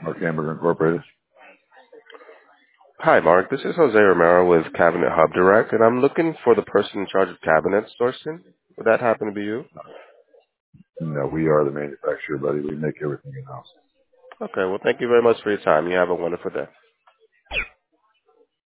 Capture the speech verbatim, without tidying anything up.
Mark Hamburger Incorporated. Hi, Mark. This is Jose Romero with Cabinet Hub Direct, and I'm looking for the person in charge of cabinet sourcing. Would that happen to be you? No, we are the manufacturer, buddy. We make everything in-house. Okay, well, thank you very much for your time. You have a wonderful day.